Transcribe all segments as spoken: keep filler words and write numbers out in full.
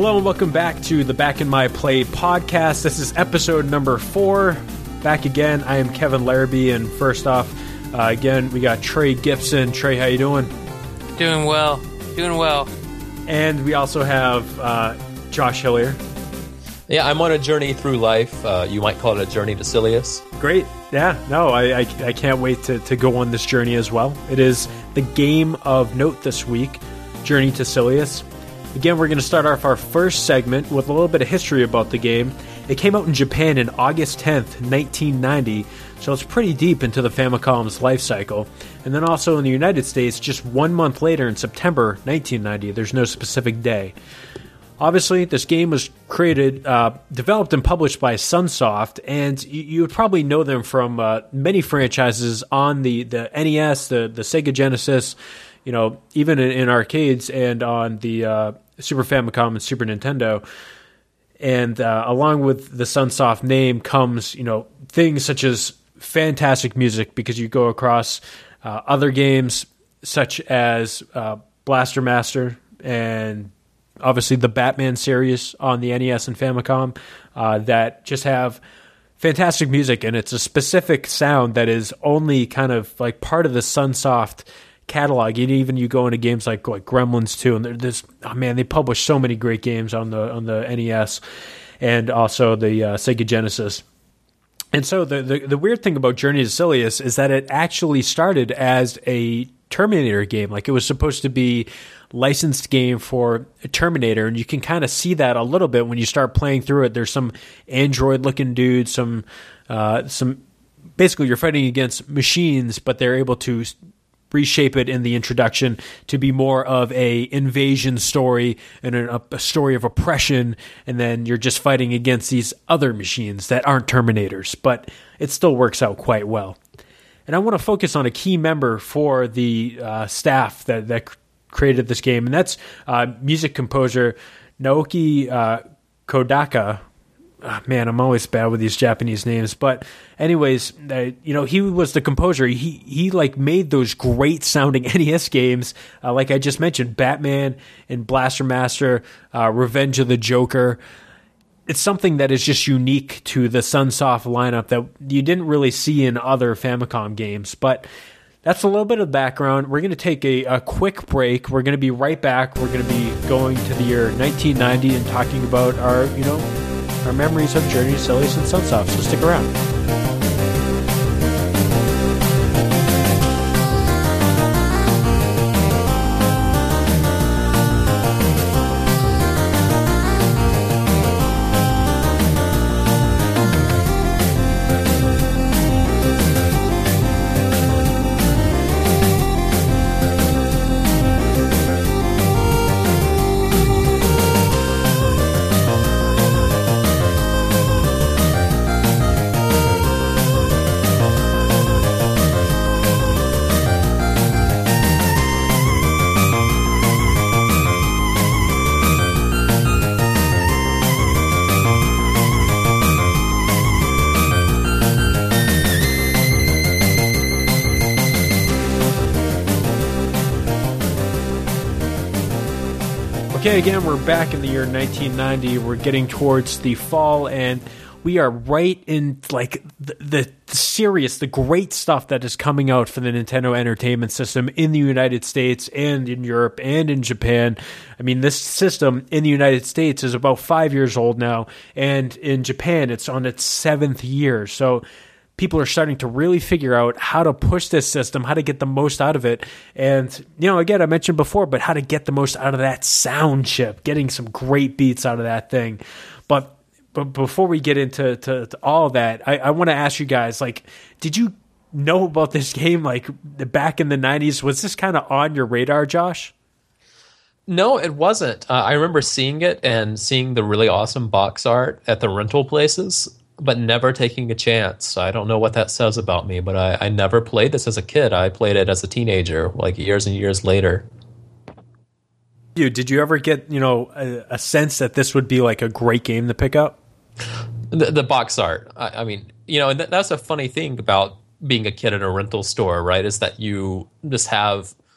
Hello and welcome back to the Back in My Play podcast. This is episode number four. Back again. I am Kevin Larrabee, and first off, uh, again, we got Trey Gibson. Trey, how you doing? Doing well. Doing well. And we also have uh, Josh Hillier. Yeah, I'm on a journey through life. Uh, you might call it a journey to Silius. Great. Yeah, no, I, I, I can't wait to, to go on this journey as well. It is the game of note this week, Journey to Silius. Again, we're going to start off our first segment with a little bit of history about the game. It came out in Japan on August tenth, nineteen ninety, so it's pretty deep into the Famicom's life cycle. And then also in the United States, just one month later in September nineteen ninety. There's no specific day. Obviously, this game was created, uh, developed and published by Sunsoft, and you, you would probably know them from uh, many franchises on the, the N E S, the, the Sega Genesis, you know, even in, in arcades and on the uh, Super Famicom and Super Nintendo. And uh, along with the Sunsoft name comes, you know, things such as fantastic music, because you go across uh, other games such as uh, Blaster Master and obviously the Batman series on the N E S and Famicom uh, that just have fantastic music, and it's a specific sound that is only kind of like part of the Sunsoft catalog. And even you go into games like like Gremlins two, and there's oh man, they publish so many great games on the on the N E S and also the uh, Sega Genesis. And so the, the the weird thing about Journey to Silius is that it actually started as a Terminator game. Like, it was supposed to be licensed game for Terminator, and you can kind of see that a little bit when you start playing through it. There's some android looking dudes, some uh, some basically you're fighting against machines, but they're able to reshape it in the introduction to be more of a invasion story and a, a story of oppression, and then you're just fighting against these other machines that aren't Terminators, but it still works out quite well. And I want to focus on a key member for the uh, staff that, that created this game, and that's uh, music composer Naoki uh, Kodaka. Oh, man, I'm always bad with these Japanese names, but anyways, uh, you know, he was the composer. He he like made those great sounding N E S games, uh, like I just mentioned, Batman and Blaster Master, uh, Revenge of the Joker. It's something that is just unique to the Sunsoft lineup that you didn't really see in other Famicom games. But that's a little bit of background. We're going to take a, a quick break. We're going to be right back. We're going to be going to the year nineteen ninety and talking about our, you know, our memories of Journey to Silius and Sunsoft. So stick around. Okay, again, we're back in the year nineteen ninety. We're getting towards the fall, and we are right in like the, the, the serious, the great stuff that is coming out for the Nintendo Entertainment System in the United States and in Europe and in Japan. I mean, this system in the United States is about five years old now, and in Japan, it's on its seventh year. So people are starting to really figure out how to push this system, how to get the most out of it. And, you know, again, I mentioned before, but how to get the most out of that sound chip, getting some great beats out of that thing. But but before we get into to, to all of that, I, I want to ask you guys, like, did you know about this game, like, back in the nineties? Was this kind of on your radar, Josh? No, it wasn't. Uh, I remember seeing it and seeing the really awesome box art at the rental places, but never taking a chance. I don't know what that says about me, but I, I never played this as a kid. I played it as a teenager, like years and years later. You did you ever get, you know, a, a sense that this would be like a great game to pick up? The, the box art. I, I mean, you know, and th- that's a funny thing about being a kid in a rental store, right? Is that you just have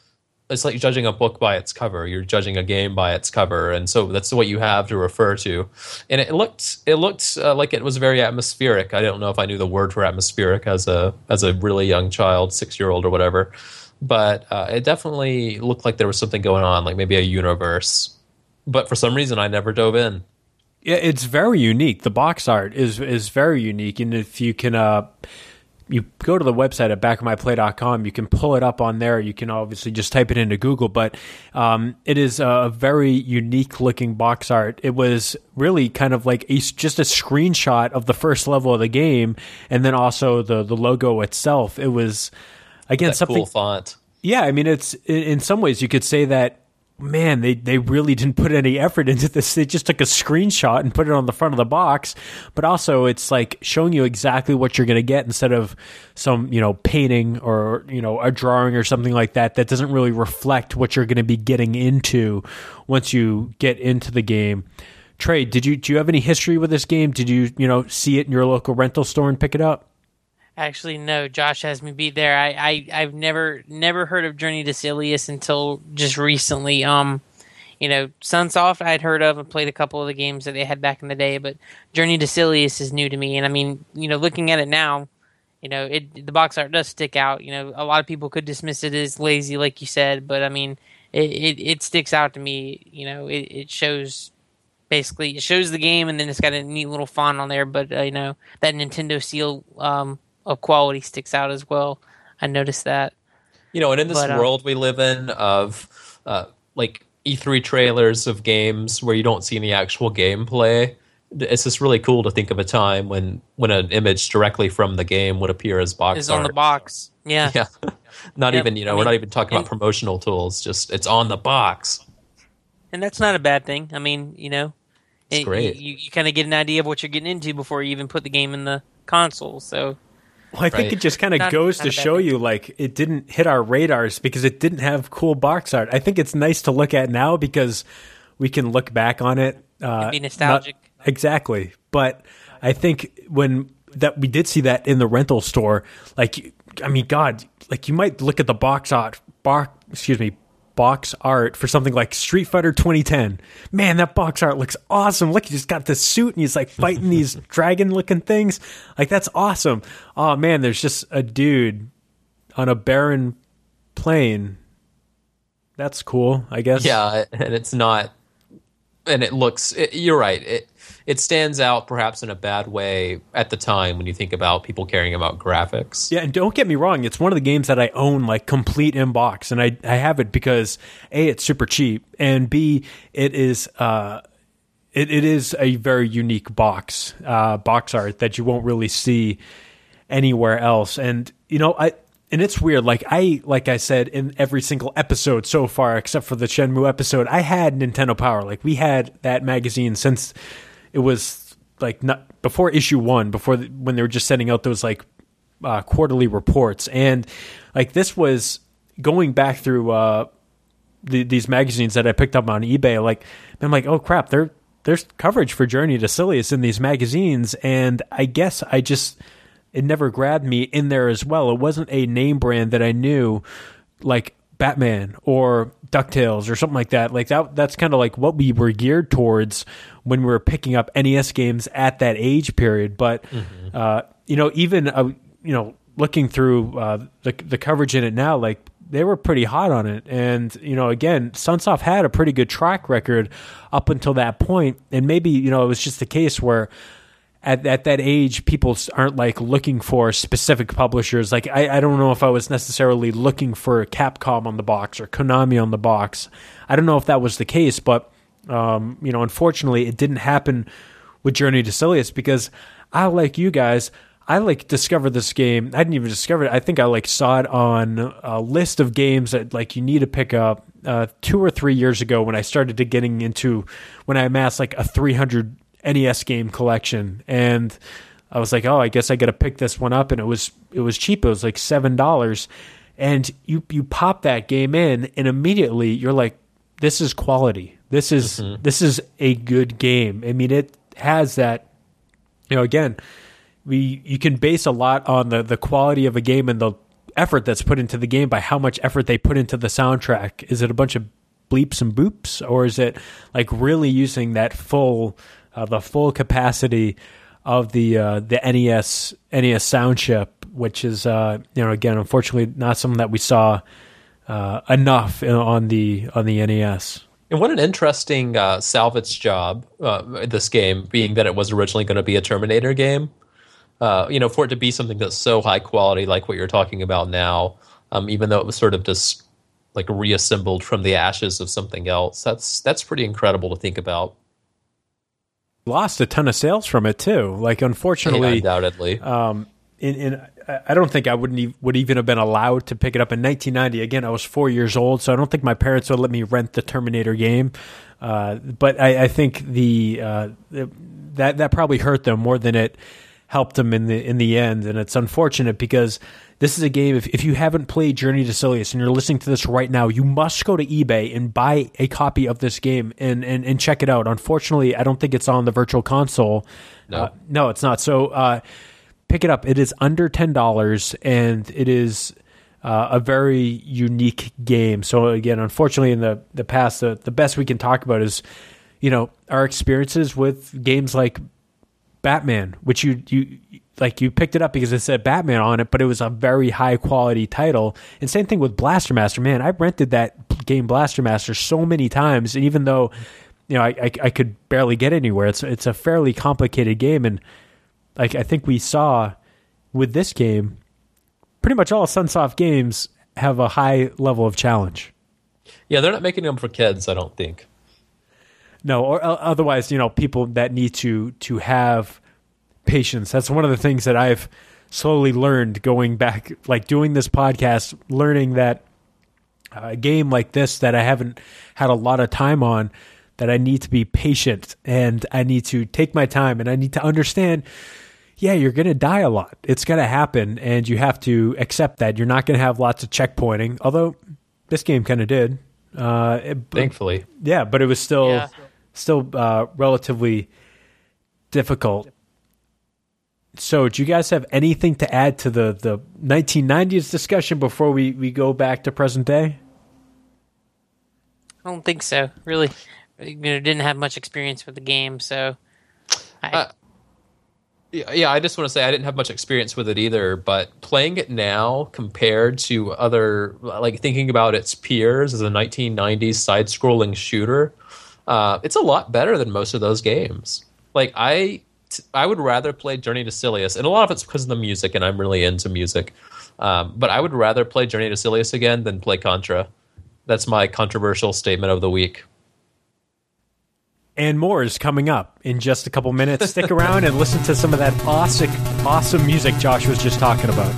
it's like judging a book by its cover. You're judging a game by its cover, and so that's what you have to refer to. And it looked it looked uh, like it was very atmospheric. I don't know if I knew the word for atmospheric as a as a really young child, six year old or whatever, but uh, it definitely looked like there was something going on, like maybe a universe. But for some reason, I never dove in. Yeah, it's very unique. The box art is is very unique, and if you can. Uh, You go to the website at back of my play dot com, you can pull it up on there. You can obviously just type it into Google, but um, it is a very unique looking box art. It was really kind of like a, just a screenshot of the first level of the game, and then also the, the logo itself. It was, again, that something. Cool font. Yeah, I mean, it's in some ways you could say that, man, they, they really didn't put any effort into this. They just took a screenshot and put it on the front of the box. But also it's like showing you exactly what you're going to get instead of some, you know, painting or, you know, a drawing or something like that that doesn't really reflect what you're going to be getting into once you get into the game. Trey, did you do you have any history with this game? Did you, you know, see it in your local rental store and pick it up? Actually, no. Josh has me beat there. I, I I've never never heard of Journey to Silius until just recently. Um, you know, Sunsoft I'd heard of and played a couple of the games that they had back in the day, but Journey to Silius is new to me. And I mean, you know, looking at it now, you know, it the box art does stick out. You know, a lot of people could dismiss it as lazy, like you said, but I mean, it it, it sticks out to me. You know, it, it shows. Basically, it shows the game, and then it's got a neat little font on there. But uh, you know, that Nintendo seal um. of quality sticks out as well. I noticed that. You know, and in this but, uh, world we live in of uh, like E three trailers of games where you don't see any actual gameplay, it's just really cool to think of a time when, when an image directly from the game would appear as box is art. on the box. Yeah. Yeah. Not Yep. even, you know, I we're mean, not even talking and, about promotional tools, just it's on the box. And that's not a bad thing. I mean, you know, It's it, great. You, you kind of get an idea of what you're getting into before you even put the game in the console. So, Well, I think Right. it just kind of Not- goes not to a bad show thing. you, like, it didn't hit our radars because it didn't have cool box art. I think it's nice to look at now because we can look back on it. Uh, be nostalgic. not- exactly. But I think when that we did see that in the rental store, like, I mean, God, like you might look at the box art, box, excuse me, box art for something like Street Fighter twenty ten. Man, that box art looks awesome. Look, he just got this suit and he's like fighting these dragon looking things. Like, that's awesome. Oh man, there's just a dude on a barren plain. That's cool, I guess. Yeah, and it's not, and it looks, it, you're right, it it stands out perhaps in a bad way at the time when you think about people caring about graphics. Yeah, and don't get me wrong, it's one of the games that I own like complete in box, and I I have it because A, it's super cheap, and B, it is uh it, it is a very unique box uh box art that you won't really see anywhere else. And you know, I and it's weird, like I like I said in every single episode so far except for the Shenmue episode, I had Nintendo Power. Like, we had that magazine since it was like not before issue one, before the, when they were just sending out those like uh, quarterly reports, and like this was going back through uh, the, these magazines that I picked up on eBay. Like, I'm like, oh crap, there there's coverage for Journey to Silius in these magazines, and I guess I just it never grabbed me in there as well. It wasn't a name brand that I knew, like Batman or DuckTales or something like that. Like that that's kind of like what we were geared towards when we were picking up N E S games at that age period. But mm-hmm. uh, you know, even uh, you know, looking through uh, the the coverage in it now, like they were pretty hot on it. And you know, again, Sunsoft had a pretty good track record up until that point, and maybe you know it was just the case where At, at that age, people aren't like looking for specific publishers. Like, I, I don't know if I was necessarily looking for Capcom on the box or Konami on the box. I don't know if that was the case, but, um, you know, unfortunately it didn't happen with Journey to Silius because I, like you guys, I like discovered this game. I didn't even discover it. I think I like saw it on a list of games that like you need to pick up uh, two or three years ago when I started to getting into, when I amassed like a three hundred N E S game collection, and I was like, oh, I guess I got to pick this one up, and it was it was cheap. It was like seven dollars, and you you pop that game in, and immediately you're like, this is quality. This is mm-hmm. this is a good game. I mean, it has that. You know, again, we you can base a lot on the the quality of a game and the effort that's put into the game by how much effort they put into the soundtrack. Is it a bunch of bleeps and boops, or is it like really using that full, uh, the full capacity of the uh, the N E S N E S sound chip, which is uh, you know again unfortunately not something that we saw uh, enough in, on the on the N E S. And what an interesting uh, salvage job uh, this game, being that it was originally going to be a Terminator game. Uh, you know, for it to be something that's so high quality, like what you're talking about now, um, even though it was sort of just like reassembled from the ashes of something else, that's that's pretty incredible to think about. Lost a ton of sales from it too. Like, unfortunately, yeah, undoubtedly. Um, in, in I don't think I wouldn't e- would even have been allowed to pick it up in nineteen ninety. Again, I was four years old, so I don't think my parents would let me rent the Terminator game. Uh, but I, I think the uh, that that probably hurt them more than it helped them in the in the end. And it's unfortunate because this is a game, if, if you haven't played Journey to Silius and you're listening to this right now, you must go to eBay and buy a copy of this game and, and, and check it out. Unfortunately, I don't think it's on the Virtual Console. No, uh, no it's not. So uh, pick it up. It is under ten dollars, and it is uh, a very unique game. So again, unfortunately, in the, the past, the, the best we can talk about is, you know, our experiences with games like Batman, which you you like you picked it up because it said Batman on it, but it was a very high quality title. And same thing with Blaster Master. Man, I rented that game Blaster Master so many times, and even though you know I, I, I could barely get anywhere, it's it's a fairly complicated game. And like I think we saw with this game, pretty much all Sunsoft games have a high level of challenge. Yeah, they're not making them for kids, I don't think. No, or uh, otherwise, you know, people that need to to have patience. That's one of the things that I've slowly learned going back, like doing this podcast, learning that a game like this that I haven't had a lot of time on, that I need to be patient and I need to take my time and I need to understand, yeah, you're going to die a lot. It's going to happen and you have to accept that. You're not going to have lots of checkpointing, although this game kind of did. Uh, it, Thankfully. Yeah, but it was still... Yeah. Still uh, relatively difficult. So do you guys have anything to add to the, the nineteen nineties discussion before we, we go back to present day? I don't think so. Really, you know, didn't have much experience with the game, so. I, Uh, yeah, yeah, I just want to say I didn't have much experience with it either, but playing it now compared to other, like thinking about its peers as a nineteen nineties side-scrolling shooter, Uh, it's a lot better than most of those games. Like I, I would rather play Journey to Silius, and a lot of it's because of the music, and I'm really into music. Um, but I would rather play Journey to Silius again than play Contra. That's my controversial statement of the week. And more is coming up in just a couple minutes. Stick around and listen to some of that awesome, awesome music Josh was just talking about.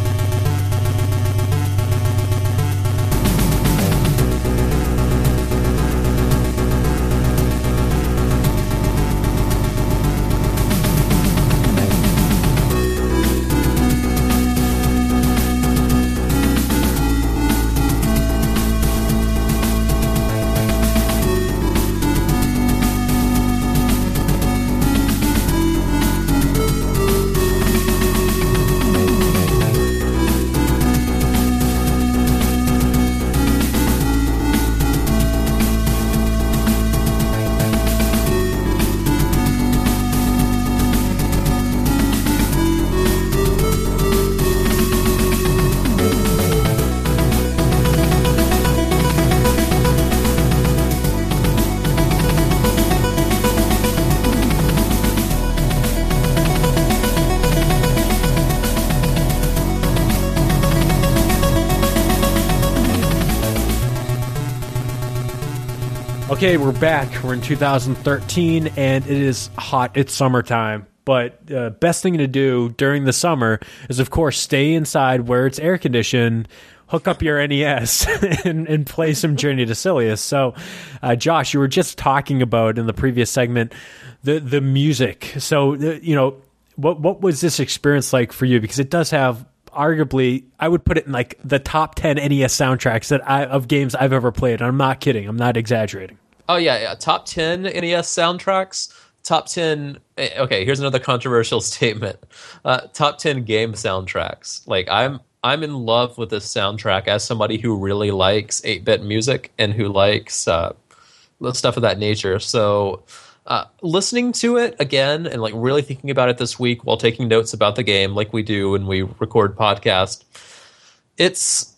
Okay, we're back. We're in two thousand thirteen, and it is hot. It's summertime. But the uh, best thing to do during the summer is, of course, stay inside where it's air conditioned, hook up your N E S, and, and play some Journey to Silius. So, uh, Josh, you were just talking about in the previous segment the the music. So, uh, you know, what what was this experience like for you? Because it does have, arguably, I would put it in like the top ten N E S soundtracks that I, of games I've ever played. I'm not kidding. I'm not exaggerating. Oh yeah, yeah. Top ten N E S soundtracks. Top ten. Okay, here's another controversial statement. Uh, top ten game soundtracks. Like I'm, I'm in love with this soundtrack as somebody who really likes eight-bit music and who likes uh, stuff of that nature. So uh, listening to it again and like really thinking about it this week while taking notes about the game like we do when we record podcast, it's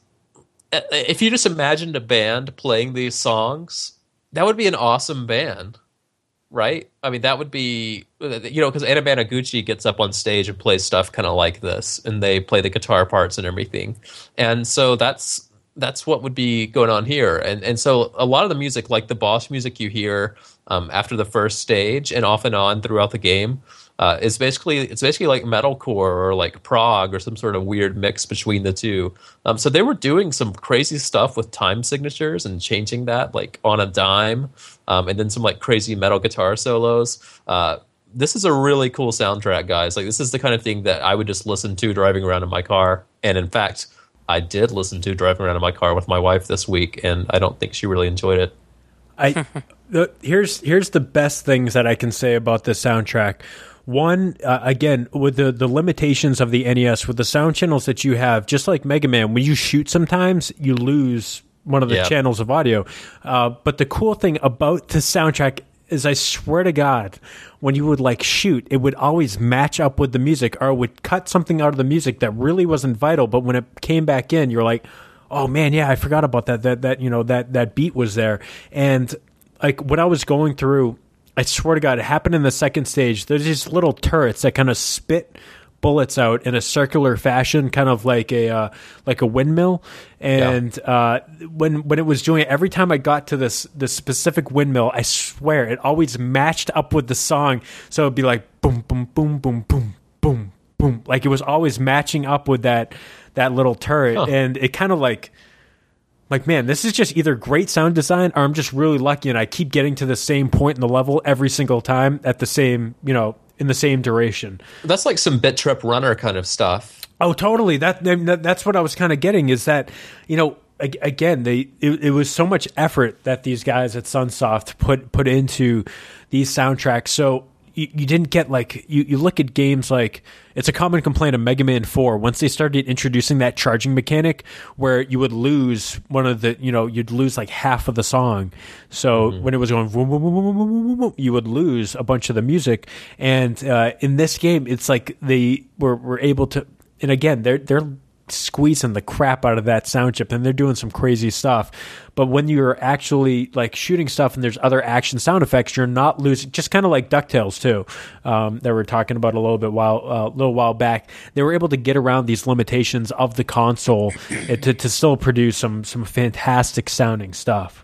if you just imagined a band playing these songs, that would be an awesome band. Right? I mean, that would be, you know, because Anna Managuchi gets up on stage and plays stuff kind of like this, and they play the guitar parts and everything. And so that's that's what would be going on here. And and so a lot of the music, like the boss music you hear um, after the first stage and off and on throughout the game, uh, is basically it's basically like metalcore or like prog or some sort of weird mix between the two. Um, so they were doing some crazy stuff with time signatures and changing that like on a dime. Um, and then some like crazy metal guitar solos. Uh, this is a really cool soundtrack, guys. Like this is the kind of thing that I would just listen to driving around in my car. And in fact, I did listen to driving around in my car with my wife this week, and I don't think she really enjoyed it. I the, here's here's the best things that I can say about this soundtrack. One, uh, again, with the, the limitations of the N E S, with the sound channels that you have, just like Mega Man, when you shoot sometimes, you lose one of the yeah. channels of audio. Uh, but the cool thing about the soundtrack is, I swear to God, when you would like shoot, it would always match up with the music, or it would cut something out of the music that really wasn't vital. But when it came back in, you're like, oh man, yeah, I forgot about that. That, that, you know, that, that beat was there. And like when I was going through, I swear to God, it happened in the second stage. There's these little turrets that kind of spit bullets out in a circular fashion, kind of like a uh, like a windmill. And yeah. uh, when when it was doing it, every time I got to this this specific windmill, I swear it always matched up with the song. So it'd be like boom, boom, boom, boom, boom, boom, boom. Like it was always matching up with that that little turret, huh. and it kind of like. Like, man, this is just either great sound design or I'm just really lucky and I keep getting to the same point in the level every single time at the same, you know, in the same duration. That's like some Bit Trip Runner kind of stuff. Oh, totally. That, that That's what I was kind of getting, is that, you know, again, they it, it was so much effort that these guys at Sunsoft put, put into these soundtracks. So you, you didn't get like, you, you look at games like, it's a common complaint of Mega Man four. Once they started introducing that charging mechanic where you would lose one of the, you know, you'd lose like half of the song. So mm-hmm. when it was going, boom, boom, boom, boom, boom, boom, you would lose a bunch of the music. And uh, in this game, it's like they were, were able to, and again, they're, they're squeezing the crap out of that sound chip and they're doing some crazy stuff. But when you're actually like shooting stuff and there's other action sound effects, you're not losing, just kind of like DuckTales too, um, that we were talking about a little bit while, a uh, little while back. They were able to get around these limitations of the console to, to still produce some, some fantastic sounding stuff.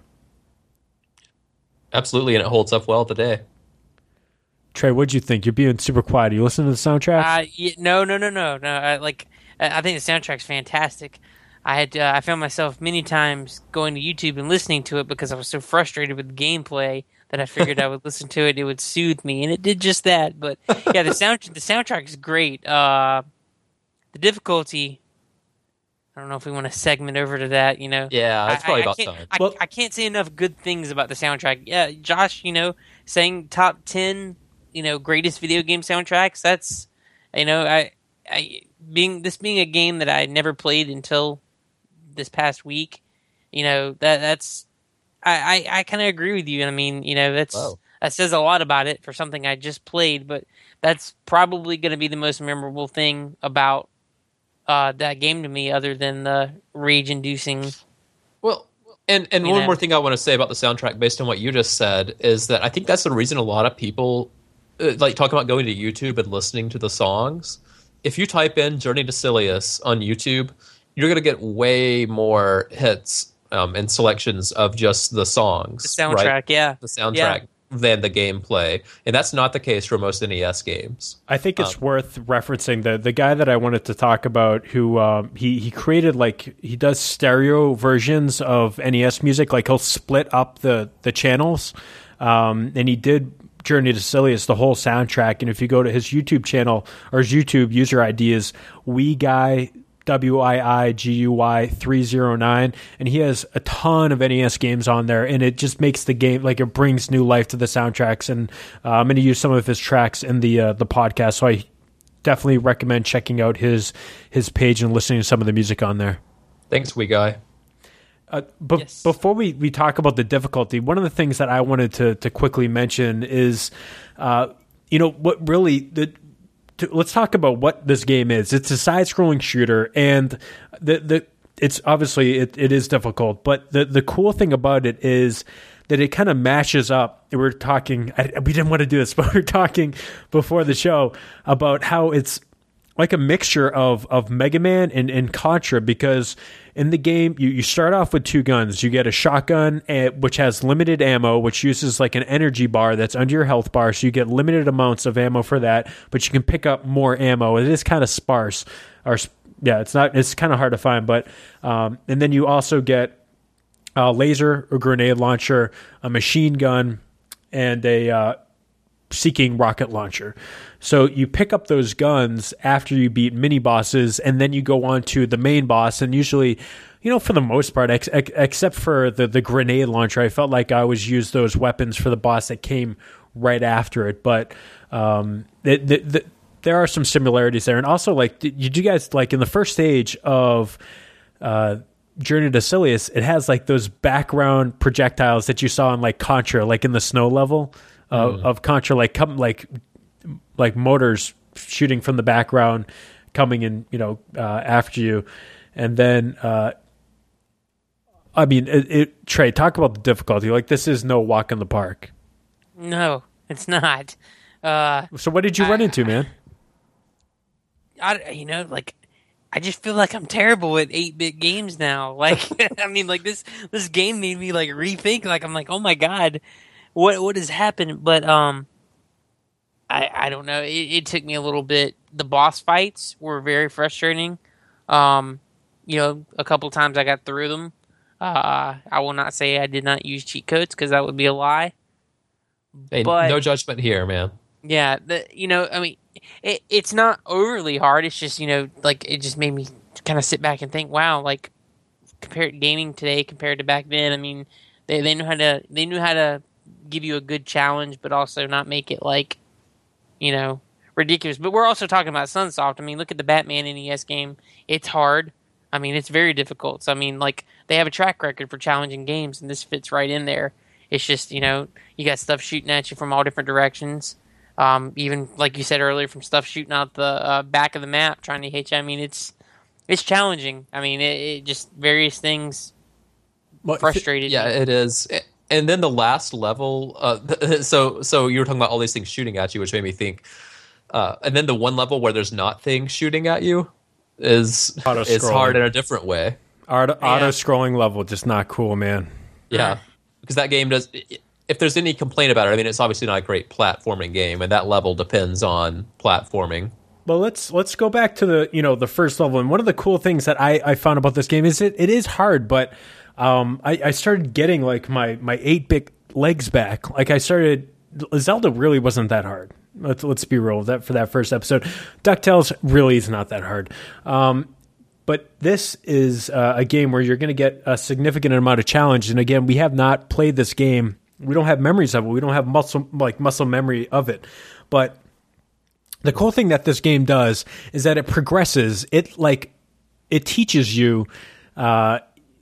Absolutely. And it holds up well today. Trey, what'd you think? You're being super quiet. Are you listening to the soundtrack? Uh, yeah, no, no, no, no, no. I, like, I think the soundtrack's fantastic. I had uh, I found myself many times going to YouTube and listening to it because I was so frustrated with the gameplay that I figured I would listen to it. It would soothe me, and it did just that. But yeah, the sound the soundtrack is great. Uh, the difficulty, I don't know if we want to segment over to that. You know, yeah, that's probably I, I about can't, time. I, Well, I can't say enough good things about the soundtrack. Yeah, Josh, you know, saying top ten, you know, greatest video game soundtracks. That's, you know, I, I being this being a game that I never played until this past week, you know, that that's I, I, I kind of agree with you. I mean, you know, that's Wow. that says a lot about it for something I just played, but that's probably going to be the most memorable thing about uh, that game to me, other than the rage-inducing. Well, and and You one know. more thing I want to say about the soundtrack, based on what you just said, is that I think that's the reason a lot of people uh, like talk about going to YouTube and listening to the songs. If you type in Journey to Silius on YouTube, you're going to get way more hits um, and selections of just the songs. The soundtrack, right? yeah. The soundtrack Yeah. than the gameplay. And that's not the case for most N E S games. I think it's Um, worth referencing the the guy that I wanted to talk about, who um, he he created, like, he does stereo versions of N E S music, like he'll split up the the channels, um, and he did Journey to Silius, the whole soundtrack. And if you go to his YouTube channel, or his YouTube user I D is Wii Guy, W I I G U Y three oh nine, and he has a ton of N E S games on there, and it just makes the game, like, it brings new life to the soundtracks. And uh, I'm going to use some of his tracks in the uh, the podcast, so I definitely recommend checking out his his page and listening to some of the music on there. Thanks, wee guy. Uh, but Yes. before we, we talk about the difficulty, one of the things that I wanted to to quickly mention is, uh, you know, what really the. To, let's talk about what this game is. It's a side-scrolling shooter, and the the it's obviously it, it is difficult. But the the cool thing about it is that it kind of mashes up. We were talking. I, we didn't want to do this, but we were talking before the show about how it's like a mixture of of Mega Man and, and Contra, because in the game you, you start off with two guns. You get a shotgun, and, which has limited ammo, which uses like an energy bar that's under your health bar, so you get limited amounts of ammo for that, but you can pick up more ammo. It is kind of sparse, or yeah, it's not. It's kind of hard to find, but um, and then you also get a laser, a grenade launcher, a machine gun, and a uh, seeking rocket launcher. So you pick up those guns after you beat mini bosses, and then you go on to the main boss. And usually, you know, for the most part, ex- ex- except for the, the grenade launcher, I felt like I always used those weapons for the boss that came right after it. But um, it, the, the, there are some similarities there. And also, like, did you guys, like, in the first stage of uh, Journey to Silius, it has, like, those background projectiles that you saw in, like, Contra, like in the snow level uh, mm. of Contra, like, come, like, like motors shooting from the background, coming in, you know, uh, after you. And then, uh, I mean, it, it, Trey, talk about the difficulty. Like, this is no walk in the park. No, it's not. Uh, so what did you I, run into, man? I, you know, like, I just feel like I'm terrible at eight-bit games now. Like, I mean, like, this, this game made me, like, rethink. Like, I'm like, oh, my God, what what has happened? But, um... I, I don't know. It, it took me a little bit. The boss fights were very frustrating. Um, you know, a couple times I got through them. Uh, I will not say I did not use cheat codes, because that would be a lie. Hey, but, no judgment here, man. Yeah, the, you know, I mean, it, it's not overly hard. It's just, you know, like, it just made me kind of sit back and think, wow, like, compared gaming today compared to back then. I mean, they they knew how to they knew how to give you a good challenge, but also not make it like, you know, ridiculous. But we're also talking about Sunsoft. I mean, look at the Batman N E S game. It's hard. I mean, it's very difficult. So, I mean, like, they have a track record for challenging games, and this fits right in there. It's just, you know, you got stuff shooting at you from all different directions. Um, even, like you said earlier, from stuff shooting out the uh, back of the map, trying to hit you. I mean, it's it's challenging. I mean, it, it just, various things well, frustrated yeah, me. Yeah, it is. It, And then the last level, uh, so so you were talking about all these things shooting at you, which made me think. Uh, and then the one level where there's not things shooting at you is is hard in a different way. Auto, yeah. Auto scrolling level, just not cool, man. Yeah, because that game does. If there's any complaint about it, I mean, it's obviously not a great platforming game, and that level depends on platforming. Well, let's let's go back to the you know the first level. And one of the cool things that I, I found about this game is it it is hard, but. Um, I, I started getting like my, my eight-bit legs back. Like I started, Zelda really wasn't that hard. Let's let's be real that for that first episode. DuckTales really is not that hard. Um, but this is uh, a game where you're going to get a significant amount of challenge. And again, we have not played this game. We don't have memories of it. We don't have muscle like muscle memory of it. But the cool thing that this game does is that it progresses. It like it teaches you. Uh,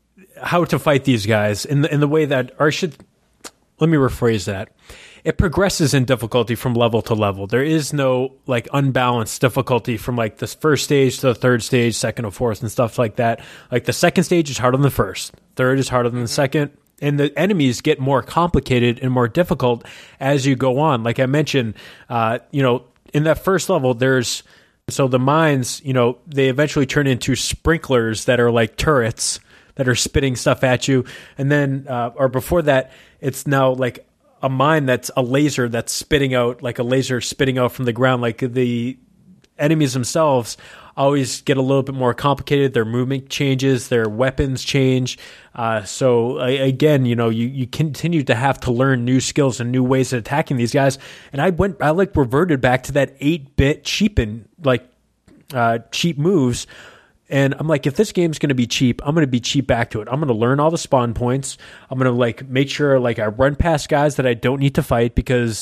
how to fight these guys in the, in the way that, or should, let me rephrase that. It progresses in difficulty from level to level. There is no like unbalanced difficulty from like this first stage to the third stage, second or fourth and stuff like that. Like the second stage is harder than the first. Third is harder than the second. And the enemies get more complicated and more difficult as you go on. Like I mentioned, uh, you know, in that first level, there's, so the mines, you know, they eventually turn into sprinklers that are like turrets that are spitting stuff at you. And then, uh, or before that, it's now like a mine that's a laser that's spitting out, like a laser spitting out from the ground. Like the enemies themselves always get a little bit more complicated. Their movement changes, their weapons change. Uh, so uh, again, you know, you, you continue to have to learn new skills and new ways of attacking these guys. And I went, I like reverted back to that eight-bit cheapin', like uh, cheap moves. And I'm like, if this game's going to be cheap, I'm going to be cheap back to it. I'm going to learn all the spawn points. I'm going to like make sure like I run past guys that I don't need to fight because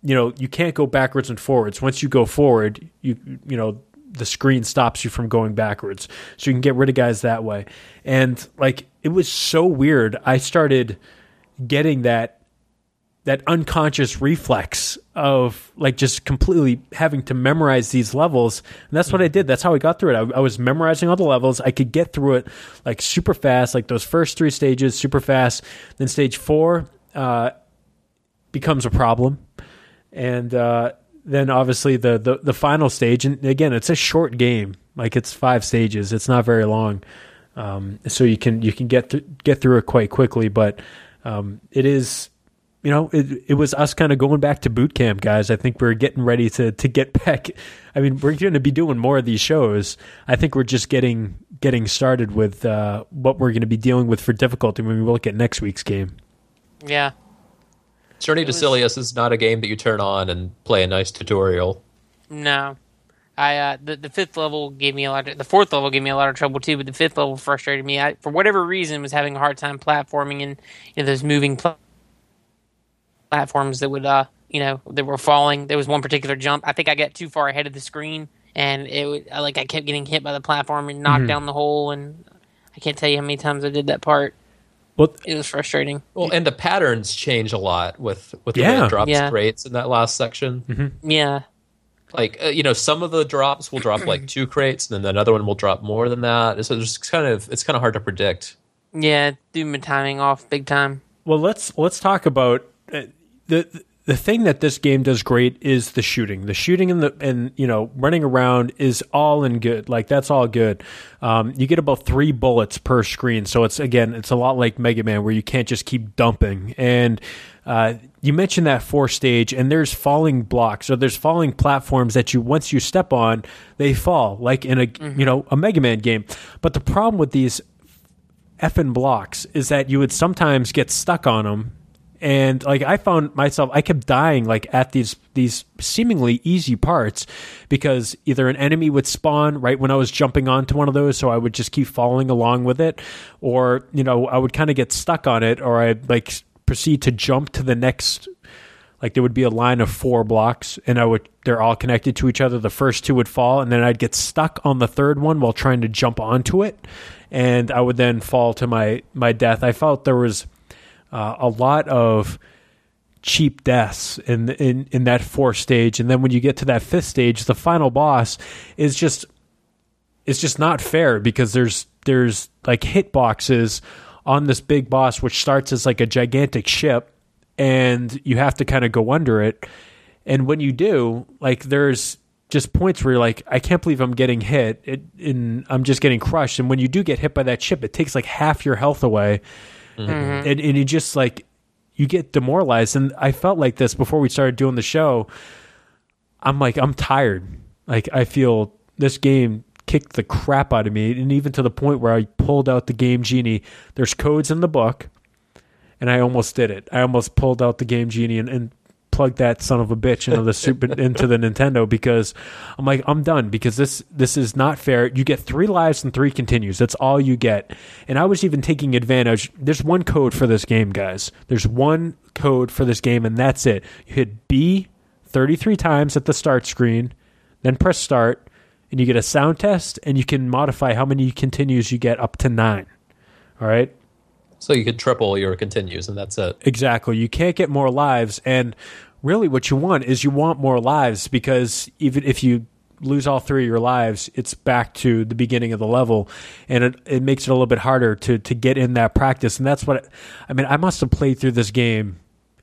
you know, you can't go backwards and forwards. Once you go forward, you you know, the screen stops you from going backwards. So you can get rid of guys that way. And like, it was so weird. I started getting that that unconscious reflex of like just completely having to memorize these levels. And that's what I did. That's how I got through it. I, I was memorizing all the levels. I could get through it like super fast, like those first three stages, super fast. Then stage four uh, becomes a problem. And uh, then obviously the, the, the final stage, and again, it's a short game. Like it's five stages. It's not very long. Um, so you can, you can get, th- get through it quite quickly, but um, it is, you know, it, it was us kind of going back to boot camp, guys. I think we're getting ready to, to get back. I mean, we're going to be doing more of these shows. I think we're just getting getting started with uh, what we're going to be dealing with for difficulty when we look at next week's game. Yeah. Journey It to was- Silius is not a game that you turn on and play a nice tutorial. No. I uh, the the fifth level gave me a lot. Of, the fourth level gave me a lot of trouble too, but the fifth level frustrated me. I, for whatever reason, was having a hard time platforming and you know, those moving pl- platforms that would, uh, you know, that were falling. There was one particular jump. I think I got too far ahead of the screen, and it would, I, like I kept getting hit by the platform and knocked Mhm. down the hole. And I can't tell you how many times I did that part. Well, It was frustrating. Well, and the patterns change a lot with, with the way Yeah. it drops Yeah. crates in that last section. Yeah. Like, uh, you know, some of the drops will drop like two crates, and then another one will drop more than that. So it's kind of it's kind of hard to predict. Yeah, threw my timing off big time. well, let's let's talk about uh, the the thing that this game does great is the shooting. The shooting and the and you know running around is all in good. Like that's all good. Um, you get about three bullets per screen, so it's again it's a lot like Mega Man where you can't just keep dumping. And uh, you mentioned that four stage, and there's falling blocks, or there's falling platforms that you once you step on, they fall like in a you know a Mega Man game. But the problem with these effing blocks is that you would sometimes get stuck on them. And like I found myself, I kept dying like at these these seemingly easy parts because either an enemy would spawn right when I was jumping onto one of those, so I would just keep following along with it, or you know I would kind of get stuck on it, or I'd like proceed to jump to the next. Like there would be a line of four blocks, and I would they're all connected to each other. The first two would fall, and then I'd get stuck on the third one while trying to jump onto it, and I would then fall to my my death. I felt there was Uh, a lot of cheap deaths in, in in that fourth stage, and then when you get to that fifth stage, the final boss is just it's just not fair because there's there's like hitboxes on this big boss, which starts as like a gigantic ship, and you have to kind of go under it. And when you do, like there's just points where you're like, I can't believe I'm getting hit, it, and I'm just getting crushed. And when you do get hit by that ship, it takes like half your health away. Mm-hmm. And, and you just like you get demoralized. And I felt like this before we started doing the show. I'm like I'm tired. Like I feel this game kicked the crap out of me, and even to the point where I pulled out the Game Genie. There's codes in the book, and I almost did it. I almost pulled out the Game Genie and, and plugged that son of a bitch into the super into the Nintendo because I'm like I'm done because this this is not fair. You get three lives and three continues. That's all you get. And I was even taking advantage. There's one code for this game, guys. There's one code for this game, and that's it. You hit B thirty-three times at the start screen, then press start, and you get a sound test, and you can modify how many continues you get up to nine. All right. So you could triple your continues, and that's it. Exactly. You can't get more lives, and really what you want is you want more lives because even if you lose all three of your lives, it's back to the beginning of the level, and it, it makes it a little bit harder to to get in that practice. And that's what I mean. I must have played through this game.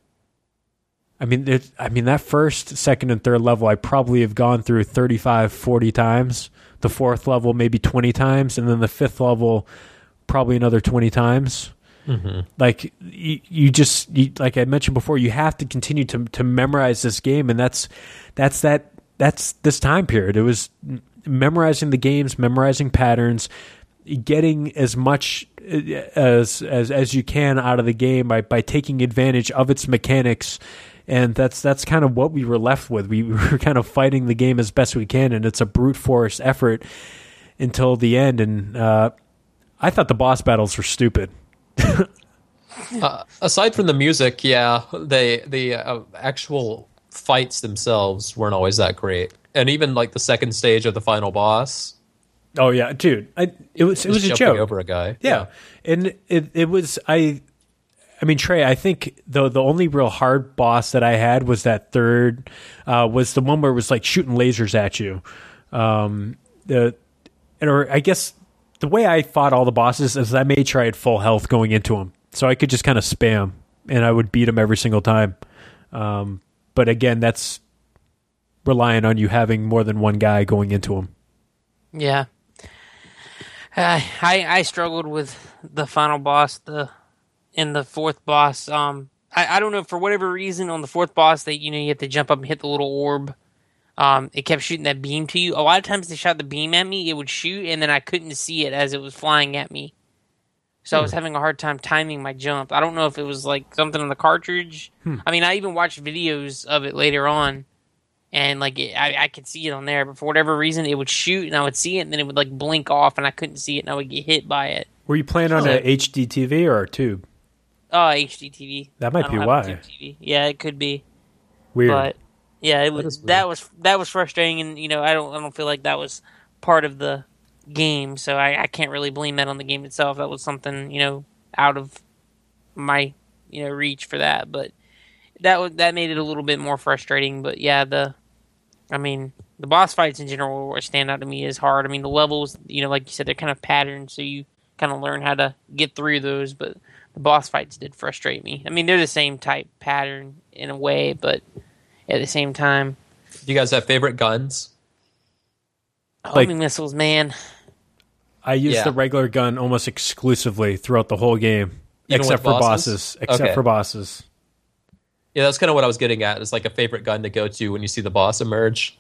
I mean, it, I mean that first, second, and third level, I probably have gone through thirty-five, forty times. The fourth level, maybe twenty times, and then the fifth level, probably another twenty times. Mm-hmm. Like you, you just you, like I mentioned before, you have to continue to to memorize this game, and that's that's that that's this time period. It was memorizing the games, memorizing patterns, getting as much as as as you can out of the game by by taking advantage of its mechanics. And that's that's kind of what we were left with. We were kind of fighting the game as best we can, and it's a brute force effort until the end. And uh, I thought the boss battles were stupid. uh, aside from the music, yeah, they the uh, actual fights themselves weren't always that great. And even like the second stage of the final boss. Oh yeah, dude. I, it was it was a jumping joke. over a guy. Yeah. yeah. And it it was I I mean, Trey, I think the the only real hard boss that I had was that third uh, was the one where it was like shooting lasers at you. Um the or I guess the way I fought all the bosses is I made sure I had full health going into them. So I could just kind of spam and I would beat them every single time. Um but again, that's relying on you having more than one guy going into them. Yeah. Uh, I I struggled with the final boss, the in the fourth boss. Um, I, I don't know, for whatever reason on the fourth boss that you know you have to jump up and hit the little orb. Um, it kept shooting that beam to you. A lot of times they shot the beam at me, it would shoot, and then I couldn't see it as it was flying at me. So hmm. I was having a hard time timing my jump. I don't know if it was like something on the cartridge. Hmm. I mean, I even watched videos of it later on. And, like, it, I, I could see it on there, but for whatever reason, it would shoot, and I would see it, and then it would, like, blink off, and I couldn't see it, and I would get hit by it. Were you playing on so, an H D T V or a tube? Oh, H D T V. That might be why. T V. Yeah, it could be. Weird. But, yeah, it was, that, that was that was frustrating, and, you know, I don't I don't feel like that was part of the game, so I, I can't really blame that on the game itself. That was something, you know, out of my, you know, reach for that, but that was, that made it a little bit more frustrating, but, yeah, the... I mean, the boss fights in general what stand out to me is hard. I mean, the levels, you know, like you said, they're kind of patterned, so you kind of learn how to get through those, but the boss fights did frustrate me. I mean, they're the same type pattern in a way, but at the same time. Do you guys have favorite guns? Homing like, missiles, man. I use yeah. the regular gun almost exclusively throughout the whole game, Even except for bosses? bosses. Except okay. for bosses. Yeah, that's kind of what I was getting at. It's like a favorite gun to go to when you see the boss emerge.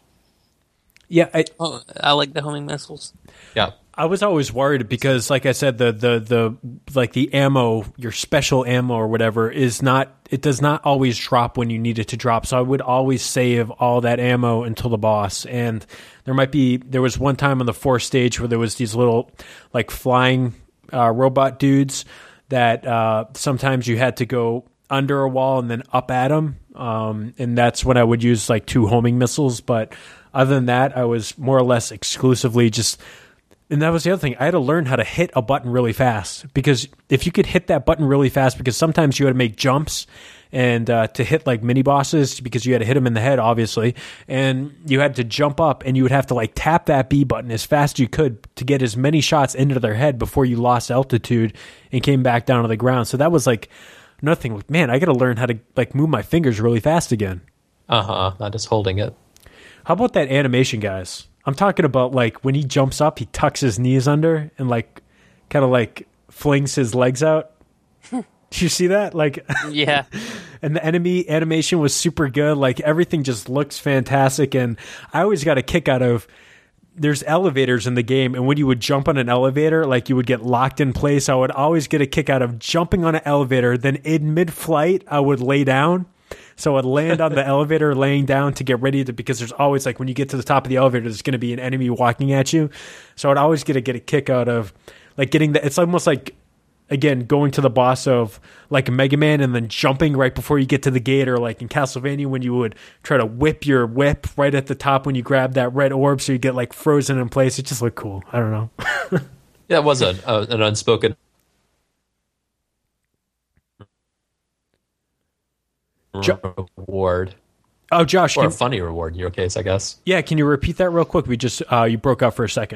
Yeah, I, oh, I like the homing missiles. Yeah, I was always worried because, like I said, the the the like the ammo, your special ammo or whatever, is not. It does not always drop when you need it to drop. So I would always save all that ammo until the boss. And there might be there was one time on the fourth stage where there was these little like flying uh, robot dudes that uh, sometimes you had to go under a wall and then up at them, um, and that's when I would use like two homing missiles. But other than that, I was more or less exclusively just, and that was the other thing, I had to learn how to hit a button really fast, because if you could hit that button really fast, because sometimes you had to make jumps and uh, to hit like mini bosses, because you had to hit them in the head, obviously, and you had to jump up and you would have to like tap that B button as fast as you could to get as many shots into their head before you lost altitude and came back down to the ground. So that was like nothing. Man, I got to learn how to like move my fingers really fast again. Uh huh. Not just holding it. How about that animation, guys? I'm talking about like when he jumps up, he tucks his knees under and like kind of like flings his legs out. Did you see that? Like, yeah. And the enemy animation was super good. Like everything just looks fantastic. And I always got a kick out of. There's elevators in the game, and when you would jump on an elevator, like you would get locked in place. I would always get a kick out of jumping on an elevator. Then in mid-flight, I would lay down. So I'd land on the elevator, laying down to get ready to, because there's always like when you get to the top of the elevator, there's going to be an enemy walking at you. So I'd always get a get a kick out of like getting the. It's almost like, again, going to the boss of like a Mega Man and then jumping right before you get to the gate, or like in Castlevania when you would try to whip your whip right at the top when you grab that red orb so you get like frozen in place. It just looked cool. I don't know. Yeah, it was a, a, an unspoken jo- reward. Oh, Josh. Or can, a funny reward in your case, I guess. Yeah, can you repeat that real quick? We just, uh, you broke out for a second.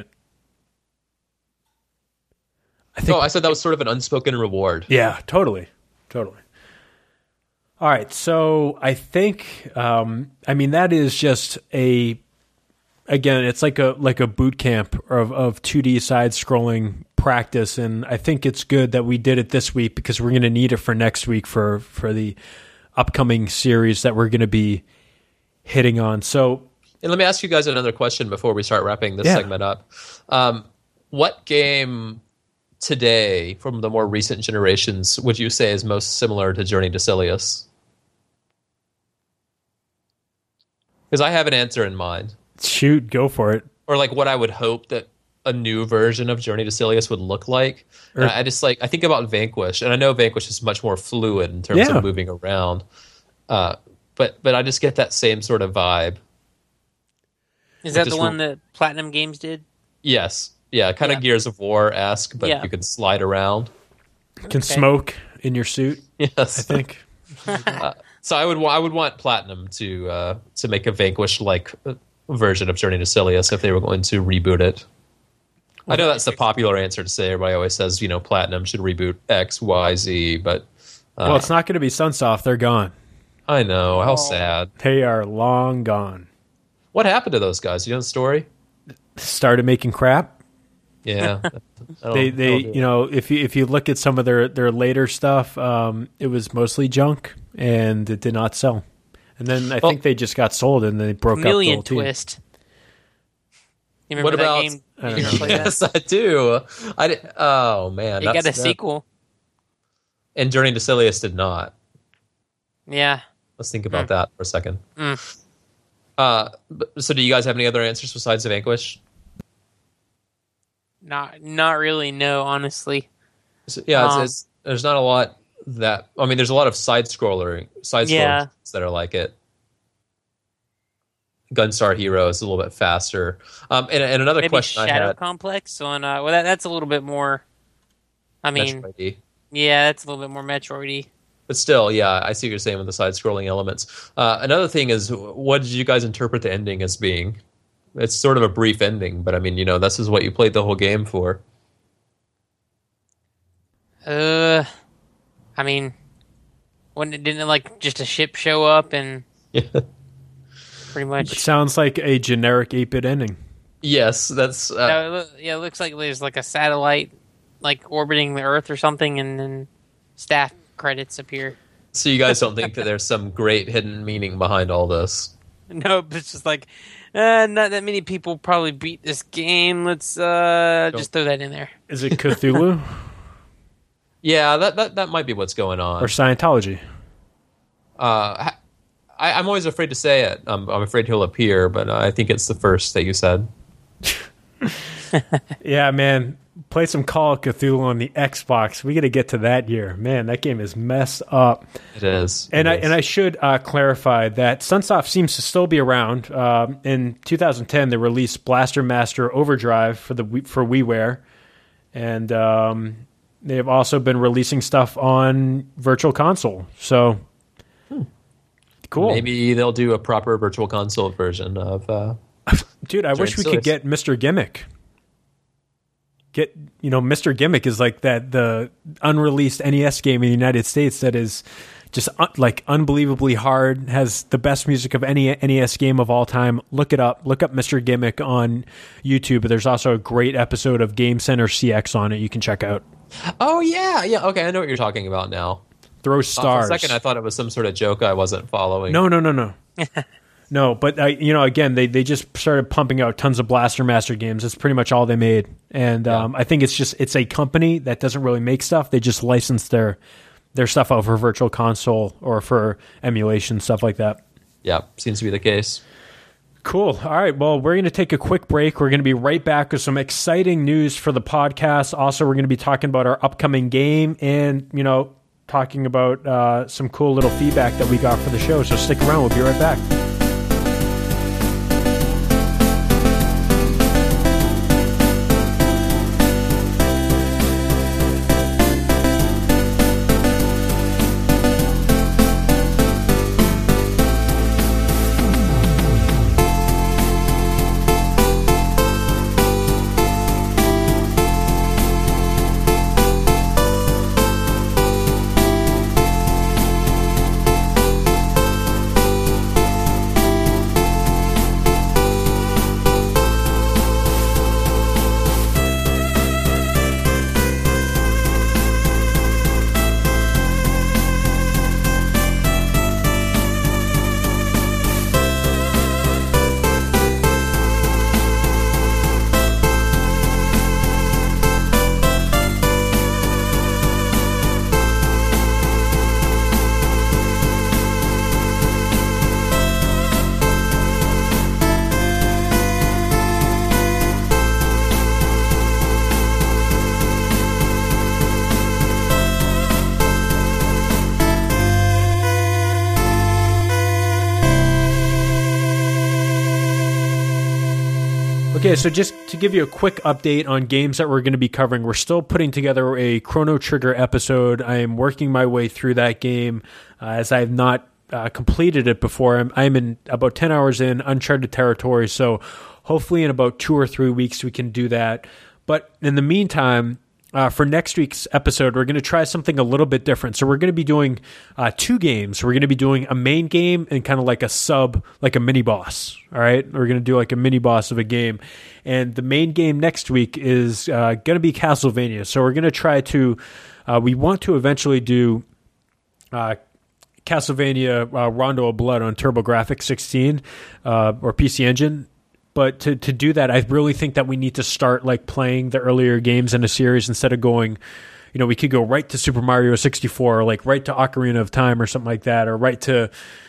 I think, oh, I said that was sort of an unspoken reward. Yeah, totally. Totally. All right. So I think, um, I mean, that is just a, again, it's like a, like a boot camp of, of two D side scrolling practice. And I think it's good that we did it this week, because we're going to need it for next week for, for the upcoming series that we're going to be hitting on. So, and let me ask you guys another question before we start wrapping this yeah. segment up. Um, what game today from the more recent generations would you say is most similar to Journey to Silius? Because I have an answer in mind. Shoot, go for it. Or like what I would hope that a new version of Journey to Silius would look like. Or, and I just like I think about Vanquish, and I know Vanquish is much more fluid in terms yeah. of moving around. Uh, but but I just get that same sort of vibe. Is that the just one re- that Platinum Games did? Yes, yeah, kind of Yeah. Gears of War-esque, but Yeah. you can slide around. Can smoke in your suit, Yes, I think. So I would wa- I would want Platinum to uh, to make a Vanquish like version of Journey to Silius if they were going to reboot it. I know that's the popular answer to say. Everybody always says, you know, Platinum should reboot X, Y, Z, but uh, Well, it's not going to be Sunsoft. They're gone. I know how Oh. sad. They are long gone. What happened to those guys? You know the story? Started making crap. Yeah, I don't- They, I they, don't do you know, if you if you look at some of their their later stuff, um, it was mostly junk and it did not sell. And then I Well- think they just got sold and they broke Chameleon up the whole team. Twist. You remember What that about- game? I don't You know. ever played that? Yes, I do. I did, oh man, It got a that's- that- sequel. and Journey to Silius did not. Yeah. Let's think about that for a second. Mm. Uh, but- so, do you guys have any other answers besides the Vanquish? Not not really, no, honestly. So, yeah, it's, Um, it's, there's not a lot that. I mean, there's a lot of side scroller side Yeah. scrollers that are like it. Gunstar Hero is a little bit faster. Um, and, and another Maybe question I Shadow had. Complex on uh well that, that's a little bit more I mean Metroid-y. yeah, that's a little bit more Metroid-y. But still, yeah, I see what you're saying with the side-scrolling elements. Uh, another thing is, what did you guys interpret the ending as being? It's sort of a brief ending, but I mean, you know, this is what you played the whole game for. Uh I mean when it didn't like just a ship show up and Yeah. pretty It much sounds like a generic eight-bit ending. Yes, that's. Uh, No, it loo- yeah, it looks like there's like a satellite like orbiting the Earth or something and then staff credits appear. so you guys don't think that there's some great hidden meaning behind all this? Nope, it's just like uh, not that many people probably beat this game. Let's uh, just throw that in there. Is it Cthulhu Yeah, that, that that might be what's going on. or Scientology? Uh, ha- I, I'm always afraid to say it. I'm, I'm afraid he'll appear, but I think it's the first that you said. Yeah, man. Play some Call of Cthulhu on the Xbox. We got to get to that year. Man, that game is messed up. It is. And It I is. and I should uh, clarify that Sunsoft seems to still be around. Um, in two thousand ten, they released Blaster Master Overdrive for the Wii- for WiiWare, and um, they have also been releasing stuff on Virtual Console. So cool, Maybe they'll do a proper Virtual Console version of. Uh, dude. I wish we could Serious. get Mister Gimmick. Get you know, Mister Gimmick is like that the unreleased N E S game in the United States that is just un- like unbelievably hard. Has the best music of any N E S game of all time. Look it up. Look up Mister Gimmick on YouTube. There's also a great episode of Game Center C X on it. You can check out. oh yeah, yeah. Okay, I know what you're talking about now. Throw Uh, stars. for a second, I thought it was some sort of joke I wasn't following. No, no, no, no. No, but uh, you know, again, they, they just started pumping out tons of Blaster Master games. That's pretty much all they made, and Yeah. um, I think it's just it's a company that doesn't really make stuff. They just license their their stuff out for Virtual Console or for emulation stuff like that. Yeah, seems to be the case. Cool. All right. Well, we're going to take a quick break. We're going to be right back with some exciting news for the podcast. Also, we're going to be talking about our upcoming game and you know talking about uh, some cool little feedback that we got for the show. So stick around. We'll be right back. Okay, so just to give you a quick update on games that we're going to be covering, we're still putting together a Chrono Trigger episode. I am working my way through that game uh, as I have not uh, completed it before. I'm, I'm in about ten hours in uncharted territory, so hopefully in about two or three weeks we can do that. But in the meantime, Uh, for next week's episode, we're going to try something a little bit different. So we're going to be doing uh, two games. We're going to be doing a main game and kind of like a sub, like a mini boss. All right, we're going to do like a mini boss of a game, and the main game next week is uh, going to be Castlevania. So we're going to try to, uh, we want to eventually do uh, Castlevania uh, Rondo of Blood on TurboGrafx sixteen uh, or P C Engine. But to, to do that, I really think that we need to start like playing the earlier games in a series instead of going, you know, we could go right to Super Mario sixty-four or like right to Ocarina of Time or something like that, or right to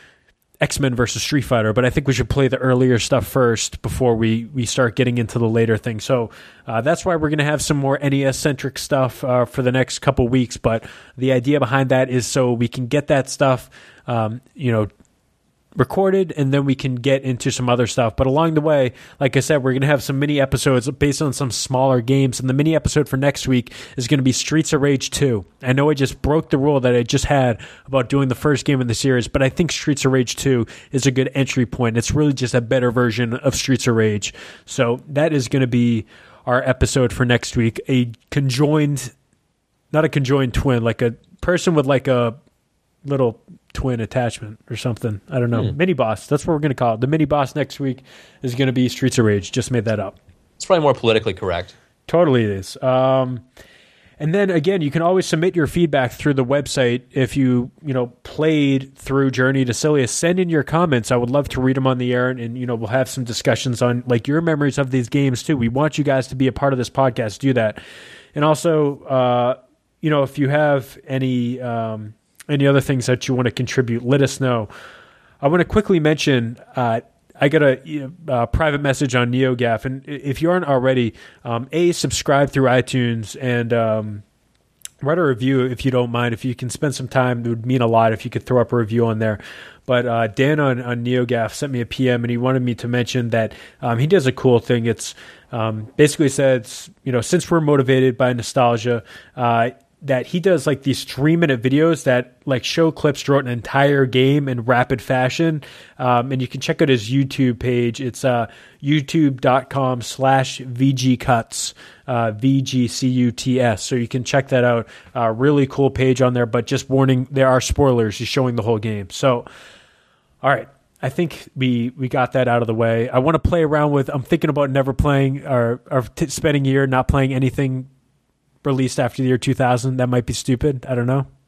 X-Men versus Street Fighter. But I think we should play the earlier stuff first before we, we start getting into the later things. So uh, that's why we're going to have some more N E S-centric stuff uh, for the next couple weeks. But the idea behind that is so we can get that stuff, um, you know, recorded, and then we can get into some other stuff. But along the way, like I said, we're going to have some mini episodes based on some smaller games, and the mini episode for next week is going to be Streets of Rage two. I know I just broke the rule that I just had about doing the first game in the series, but I think Streets of Rage two is a good entry point. It's really just a better version of Streets of Rage. So that is going to be our episode for next week. A conjoined, not a conjoined twin, like a person with like a little twin attachment or something. I don't know. Mm. Mini boss. That's what we're going to call it. The mini boss next week is going to be Streets of Rage. Just made that up. It's probably more politically correct. Totally it is. Um, and then again, you can always submit your feedback through the website. If you, you know, played through Journey to Silius, send in your comments. I would love to read them on the air, and, and, you know, we'll have some discussions on like your memories of these games too. We want you guys to be a part of this podcast. Do that. And also, uh, you know, if you have any, um, any other things that you want to contribute, let us know. I want to quickly mention, uh, I got a, you know, a private message on NeoGaf, and if you aren't already, um, A, subscribe through iTunes, and um, write a review if you don't mind. If you can spend some time, it would mean a lot if you could throw up a review on there. But uh, Dan on, on NeoGaf sent me a P M, and he wanted me to mention that um, he does a cool thing. It's um, basically says, you know, since we're motivated by nostalgia, uh, that he does like these three minute videos that like show clips throughout an entire game in rapid fashion. Um, and you can check out his YouTube page. It's uh, youtube.com slash VGcuts, uh, V G C U T S. So you can check that out. Uh, really cool page on there, but just warning, there are spoilers. He's showing the whole game. So, all right. I think we, we got that out of the way. I want to play around with, I'm thinking about never playing or, or t- spending a year not playing anything released after the year two thousand. That might be stupid. I don't know.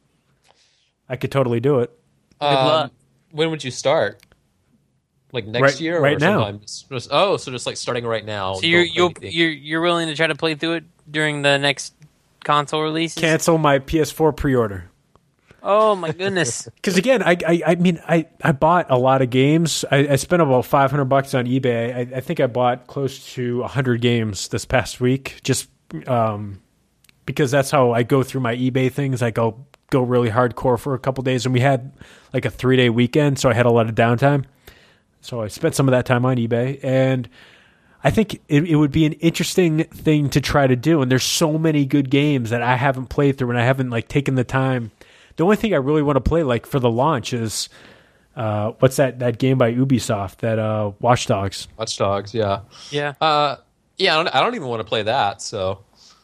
I could totally do it. Um, when would you start? Like next right, year, or right now? sometime? Just, oh, so just like starting right now. So you're you'll, you're you're willing to try to play through it during the next console releases? Cancel my P S four pre-order. Oh my goodness! Because again, I, I I mean I, I bought a lot of games. I, I spent about five hundred bucks on eBay. I, I think I bought close to a hundred games this past week. Just um. because that's how I go through my eBay things. I go go really hardcore for a couple days, and we had like a three day weekend, so I had a lot of downtime. So I spent some of that time on eBay, and I think it, it would be an interesting thing to try to do. And there's so many good games that I haven't played through, and I haven't like taken the time. The only thing I really want to play like for the launch is uh, what's that that game by Ubisoft, that uh, Watch Dogs. Watch Dogs, yeah, yeah, uh, yeah. I don't, I don't even want to play that, so.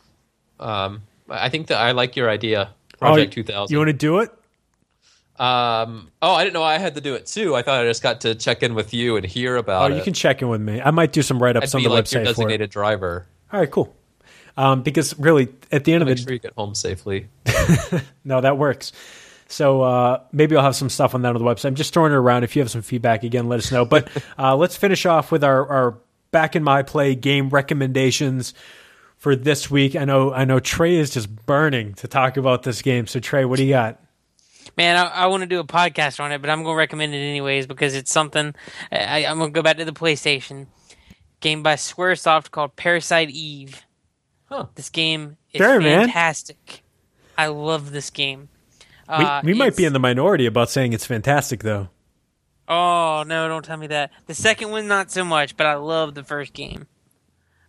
Um, I think that I like your idea, Project oh, two thousand. You want to do it? Um, oh, I didn't know I had to do it too. I thought I just got to check in with you and hear about it. Oh, you can check in with me. I might do some write-ups I'd on be the like website your for it. designated driver. All right, cool. Um, because really, at the end of Make the sure you get home safely. No, that works. So uh, maybe I'll have some stuff on that on the website. I'm just throwing it around. If you have some feedback, again, let us know. But uh, let's finish off with our, our back in my play game recommendations for this week. I know I know Trey is just burning to talk about this game. So Trey, what do you got? Man, I, I want to do a podcast on it, but I'm going to recommend it anyways because it's something. I, I'm going to go back to the PlayStation. Game by Squaresoft called Parasite Eve. Huh. This game is Fair, fantastic. Man. I love this game. Uh, we we might be in the minority about saying it's fantastic, though. Oh, no, don't tell me that. The second one, not so much, but I love the first game.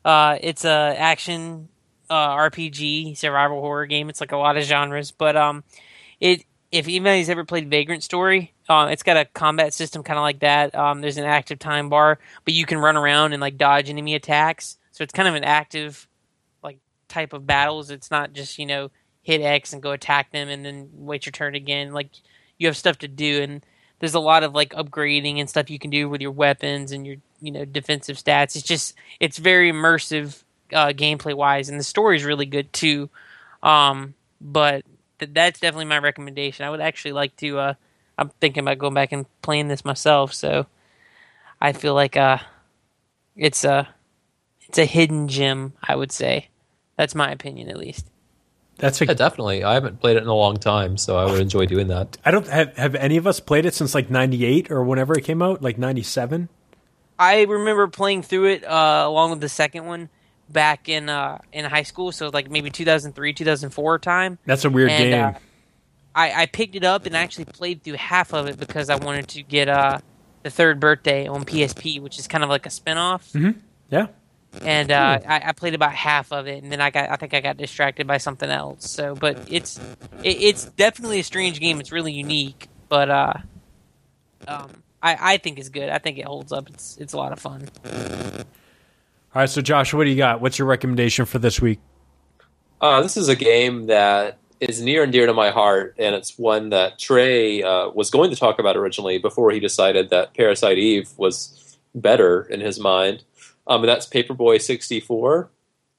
Uh, it's a action uh, R P G survival horror game. It's like a lot of genres, but um, it if anybody's ever played Vagrant Story, um, it's got a combat system kind of like that. Um, there's an active time bar, but you can run around and like dodge enemy attacks. So it's kind of an active like type of battles. It's not just, you know, hit X and go attack them and then wait your turn again. Like you have stuff to do, and there's a lot of like upgrading and stuff you can do with your weapons and your, you know, defensive stats. It's just it's very immersive uh, gameplay wise, and the story is really good too. Um, but th- that's definitely my recommendation. I would actually like to. Uh, I'm thinking about going back and playing this myself. So I feel like uh, it's a it's a hidden gem. I would say that's my opinion, at least. That's a, Yeah, definitely. I haven't played it in a long time, so I would enjoy doing that. I don't have have any of us played it since like ninety-eight or whenever it came out, like ninety-seven. I remember playing through it uh, along with the second one back in uh, in high school, so like maybe two thousand three, two thousand four time. That's a weird And, game. uh, I, I picked it up and actually played through half of it because I wanted to get uh, the third birthday on P S P, which is kind of like a spinoff. Mm-hmm. Yeah. And uh, I, I played about half of it, and then I got I think I got distracted by something else. So, but it's it, it's definitely a strange game. It's really unique, but uh, um, I I think it's good. I think it holds up. It's it's a lot of fun. All right, so Josh, what do you got? What's your recommendation for this week? Uh, this is a game that is near and dear to my heart, and it's one that Trey uh, was going to talk about originally before he decided that Parasite Eve was better in his mind. Um, and that's Paperboy sixty-four.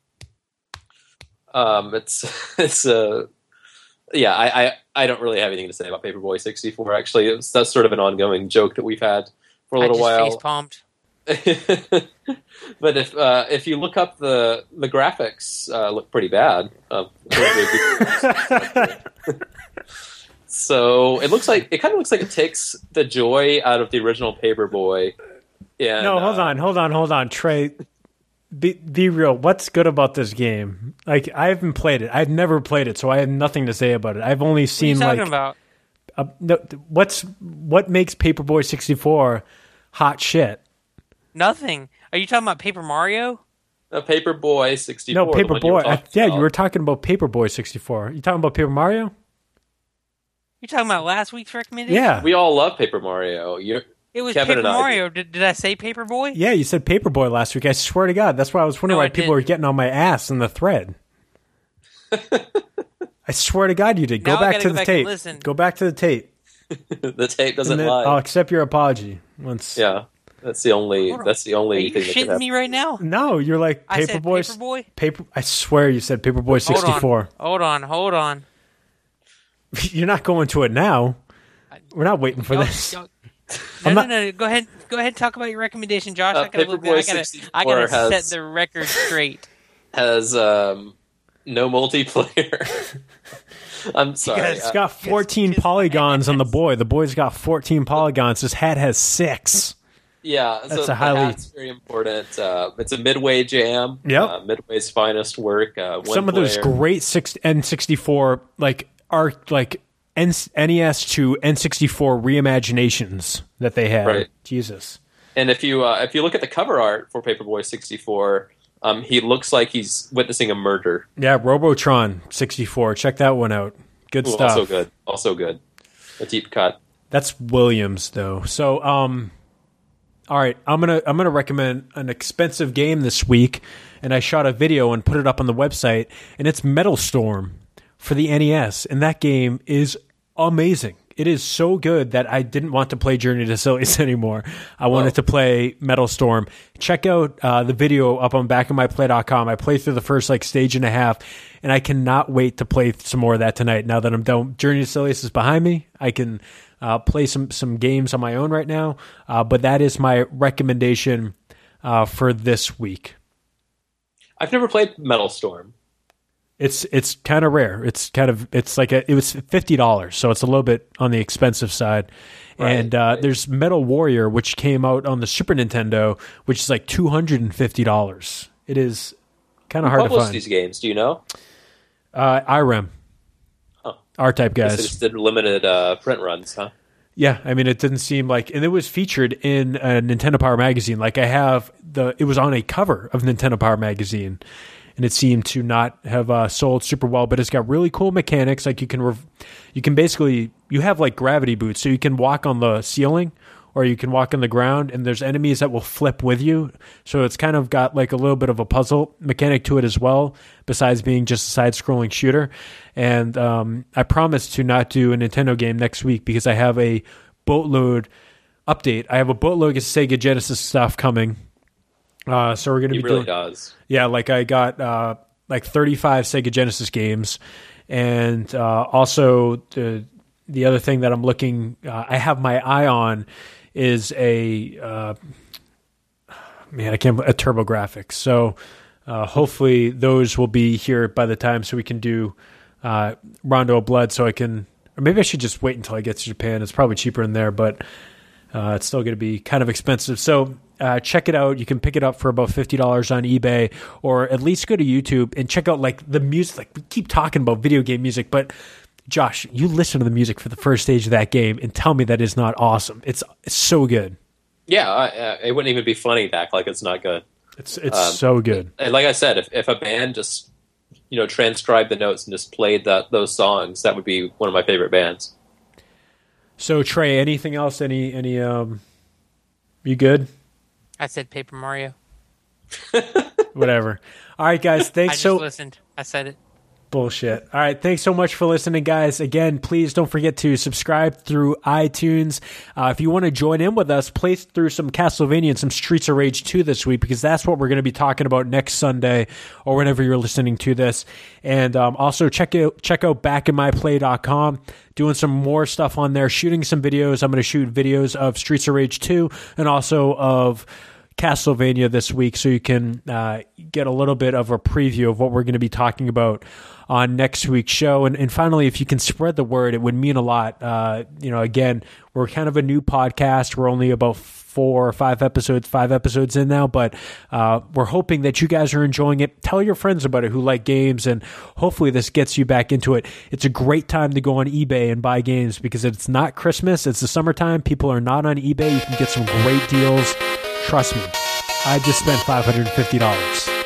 Um, it's it's a uh, yeah. I, I I don't really have anything to say about Paperboy sixty-four. Actually, it's that's sort of an ongoing joke that we've had for a little I just while. face-palmed. But if uh, if you look up the the graphics, uh, look pretty bad. Uh, so it looks like it kind of looks like it takes the joy out of the original Paperboy. Yeah. No, hold uh, on, hold on, hold on, Trey. Be be real. What's good about this game? Like, I haven't played it. I've never played it, so I have nothing to say about it. I've only What are you seen talking like about? uh, no, what's what makes Paperboy sixty-four hot shit. Nothing. Are you talking about Paper Mario? A Paperboy sixty-four. No, the one you were Paperboy. I, talking yeah, about. you were talking about Paperboy sixty-four. You talking about Paper Mario? You're talking about last week's recommendation? Yeah. We all love Paper Mario. You're, It was Kevin Paper and I Mario. Did, did I say Paperboy? Yeah, you said Paperboy last week. I swear to God. That's why I was wondering No, why I people didn't. were getting on my ass in the thread. I swear to God you did. Go Now I back gotta to go the back and tape. listen. Go back to the tape. the tape doesn't And then lie. I'll accept your apology once. Yeah, that's the only. Hold on. That's the Are only you thing that could shitting happen. me right now? No, you're like I said Paperboy. Paperboy? Paper. I swear you said Paperboy Hold sixty-four. on. Hold on. Hold on. You're not going to it now. We're not waiting for Y'all- this. y'all- I'm No, not- no, no. Go ahead. Go ahead and talk about your recommendation, Josh. Uh, I gotta, look, Paperboy I gotta, I sixty-four gotta has- set the record straight. Has um, no multiplayer. I'm sorry. It's uh, got fourteen kiss my polygons on the ass. boy. The boy's got fourteen polygons. His hat has six. yeah, so That's a the highly- hat's very important. Uh, it's a Midway jam. Yep. Uh, Midway's finest work. Uh, one Some of those player. great six N sixty-four like are like N- NES to N sixty-four reimaginations that they had. Right. Jesus. And if you uh, if you look at the cover art for Paperboy sixty-four, um, he looks like he's witnessing a murder. Yeah, Robotron sixty-four. Check that one out. Good Ooh, stuff. Also good. Also good. A deep cut. That's Williams though. So um all right, I'm going to I'm going to recommend an expensive game this week, and I shot a video and put it up on the website, and it's Metal Storm for the N E S, and that game is amazing. It is so good that I didn't want to play Journey to Silius anymore. I wanted Whoa. to play Metal Storm. Check out uh, the video up on back of my play dot com. I played through the first like stage and a half, and I cannot wait to play some more of that tonight. Now that I'm done, Journey to Silius is behind me. I can uh, play some some games on my own right now. Uh, but that is my recommendation uh, for this week. I've never played Metal Storm. It's it's kind of rare. It's kind of it's like a, it was fifty dollars, so it's a little bit on the expensive side. Right, and uh, right. there's Metal Warrior, which came out on the Super Nintendo, which is like two hundred and fifty dollars. It is kind of Who hard to published find. these games? Do you know? Uh, I R E M, Huh. R-Type Guess they guys. just did limited uh, print runs, huh? Yeah, I mean, it didn't seem like, and it was featured in a Nintendo Power magazine. Like I have the, it was on a cover of Nintendo Power magazine, and it seemed to not have uh, sold super well. But it's got really cool mechanics. Like you can, rev- you can basically, you have like gravity boots, so you can walk on the ceiling, or you can walk on the ground, and there's enemies that will flip with you. So it's kind of got like a little bit of a puzzle mechanic to it as well, besides being just a side-scrolling shooter. And um, I promise to not do a Nintendo game next week because I have a boatload update. I have a boatload of Sega Genesis stuff coming. Uh, so we're going to He be really doing, does. Yeah, like I got uh, like thirty-five Sega Genesis games, and uh, also the the other thing that I'm looking, uh, I have my eye on is a uh, man, I can't a TurboGrafx. So uh, hopefully those will be here by the time, so we can do uh, Rondo of Blood. So I can, or maybe I should just wait until I get to Japan. It's probably cheaper in there, but uh, it's still going to be kind of expensive. So uh, check it out. You can pick it up for about fifty dollars on eBay, or at least go to YouTube and check out like the music. Like we keep talking about video game music, but Josh, you listen to the music for the first stage of that game and tell me that is not awesome. It's, it's so good. Yeah, uh, it wouldn't even be funny to act like it's not good. It's it's Um, so good. And like I said, if, if a band just, you know, transcribed the notes and just played that those songs, that would be one of my favorite bands. So Trey, anything else? Any any um, you good? I said Paper Mario. Whatever. All right, guys. I Thanks just so. listened. I said it. Bullshit. All right. Thanks so much for listening, guys. Again, please don't forget to subscribe through iTunes. Uh, if you want to join in with us, play through some Castlevania and some Streets of Rage two this week, because that's what we're going to be talking about next Sunday or whenever you're listening to this. And um, also check out, check out back in my play dot com. Doing some more stuff on there, shooting some videos. I'm going to shoot videos of Streets of Rage two and also of Castlevania this week, so you can uh, get a little bit of a preview of what we're going to be talking about on next week's show. And, and finally, if you can spread the word, it would mean a lot. Uh, you know, again, we're kind of a new podcast. We're only about four or five episodes, five episodes in now, but uh, we're hoping that you guys are enjoying it. Tell your friends about it who like games, and hopefully this gets you back into it. It's a great time to go on eBay and buy games because it's not Christmas, it's the summertime. People are not on eBay. You can get some great deals. Trust me, I just spent five hundred fifty dollars.